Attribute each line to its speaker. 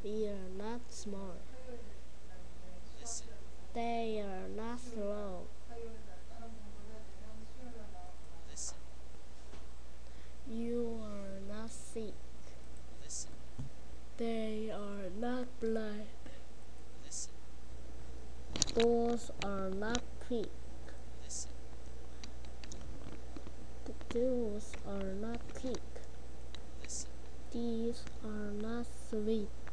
Speaker 1: We are not smart.
Speaker 2: Listen.
Speaker 1: They are not slow.
Speaker 2: Listen.
Speaker 1: You are not sick.
Speaker 2: Listen.
Speaker 1: They are not blind.
Speaker 2: Listen.
Speaker 1: Those are not pink.
Speaker 2: Listen.
Speaker 1: Those are not pink.
Speaker 2: Listen.
Speaker 1: These are not sweet.